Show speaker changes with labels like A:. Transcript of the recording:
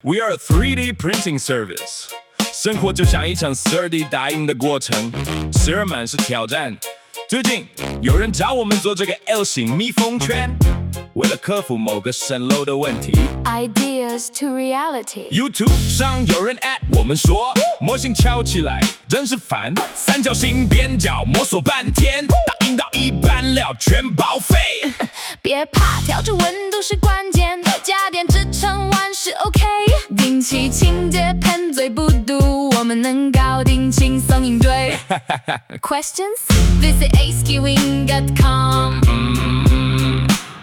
A: We are a 3D printing service，生活就像一场3D 打印的过程，时而满是挑战。最近有人找我们做这个 L 型密封圈，为了克服某个省漏的问题
B: Ideas to reality.
A: ，YouTube 上有人 at 我们说，模型敲起来真是烦，三角形边角摸索半天，打印到一半料全报废。
B: 别怕，调整温度是关键，加点支撑万事 OK。定期清洁喷嘴不毒，我们能搞定，轻松应对。Questions? Visit ASKewing.com.